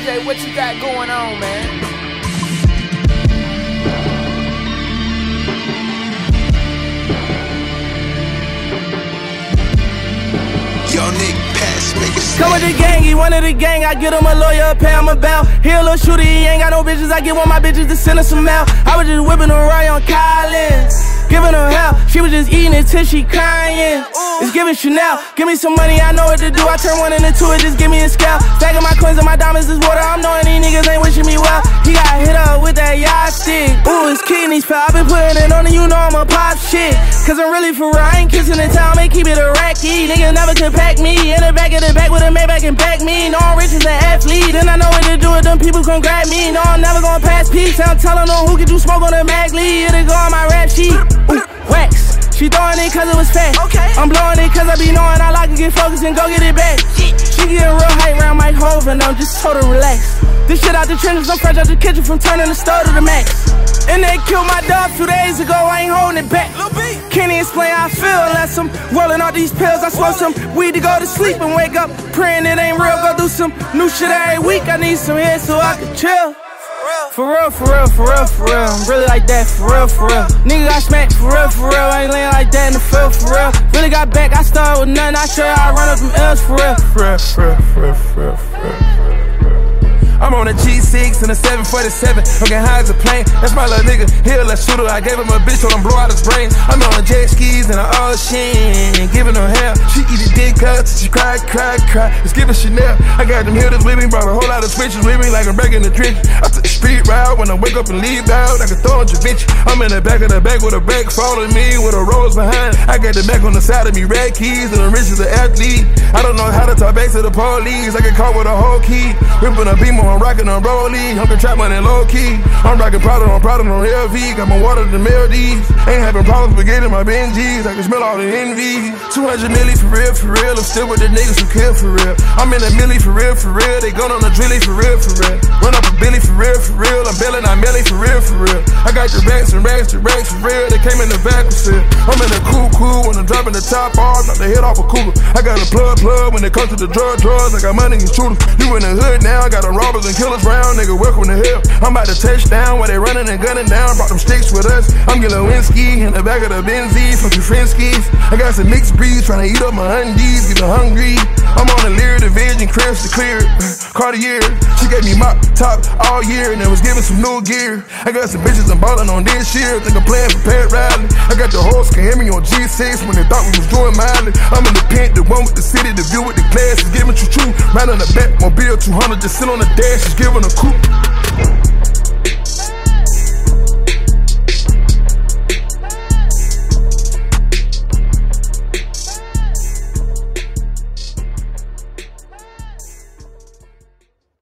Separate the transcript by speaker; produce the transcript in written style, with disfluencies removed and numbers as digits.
Speaker 1: JJ, what you got going on, man?
Speaker 2: Come with the gang, he one of the gang. I get him a lawyer, pay him a bail. He a little shooter, he ain't got no bitches. I get one of my bitches to send her some mail. I was just whipping her right on Collins, giving her hell. She was just eating it till she crying. It's giving Chanel. Give me some money, I know what to do. I turn one into two, it just give me a scale. Stacking my coins and my diamonds is water. I'm knowing these niggas ain't wishing me well. He got hit up with that yardstick. Ooh, his kidneys fell. I been putting it on and you know I'm a pop shit. Cause I'm really for real, I ain't kissing the town, may keep it a racky. Niggas never can pack me. In the back of the back with a Maybach and back me. No, I'm rich as an athlete, and I know what to do with them people come grab me. No, I'm never gonna pass peace. I'm telling them who can do smoke on the mag lead. It'll go on my rap sheet. Ooh, wax. She throwing it cause it was fat. Okay. I'm blowing it cause I be knowing I like to get focused and go get it back. She getting real hype round Mike Hov and I'm just told her relax. This shit out the trenches, I'm fresh out the kitchen from turning the stove to the max. And they killed my dog 2 days ago, I ain't holding it back. Can't explain how I feel unless I'm rolling all these pills. I smoke some weed to go to sleep and wake up praying it ain't real. Go do some new shit every week, I need some hits so I can chill. For real, for real, for real, for real. I'm really like that, for real, for real. Nigga got smacked, for real, for real. I ain't laying like that in the field, for real. Really got back, I started with nothing. I show you I run up them L's, for real. For real, for real, for real, for real, for real. I'm on a G6 and a 747. I'm getting high as a plane. That's my little nigga. He a little shooter. I gave him a bitch, told him blow out his brains. I'm on jet skis and an ocean, giving her hell. She eat the dick cuts, she cry, cry, cry. It's giving Chanel. I got them hitters with me, brought a whole lot of switches with me, like I'm breaking the trench. I took the street route when I wake up and leave out. I can throw on Da Vinci. I'm in the back of the back with a back following me with a rose behind. I got the back on the side of me, red keys, and I'm rich as an athlete. I don't know how to talk back to the police. I get caught with a whole key, ripping a beamer. I'm rocking on Rollie, I'm trap money low key. I'm rocking Prada on LV. Got my water to Maldives. Ain't having problems with getting my Benjis. I can smell all the envy. 200 milli for real, for real. I'm still with the niggas who kill for real. I'm in a milli for real, for real. They gone on a drilly for real, for real. Run up a Billy for real, for real. I'm belling, I'm Melly for real, for real. I got the racks and racks to racks for real. They came in the back with shit. I'm in a cool when I'm dropping the top off. Knock the head off a cougar. I got a plug when it comes to the drugs. I got money and shooters. You in the hood now, I got them robbers and killers round, nigga, welcome to hell. I'm about to touch down while they running and gunning down. Brought them sticks with us. I'm getting Lewinsky in the back of the Benzie from two Frenskies. I got some mixed breeds trying to eat up my undies, getting hungry. I'm on the Lear Division, Chris to clear. Cartier, she gave me my top all year and then was giving some new gear. I got some bitches I'm ballin' on this year. Think I'm playing for Pat Riley. I got the hoes can hear me on G6 when they thought we was doing Miley. I'm in the pink, the one with the city, the view with the glasses, giving you true. Right on the back, mobile 200, just sit on the dash, just giving a coupe.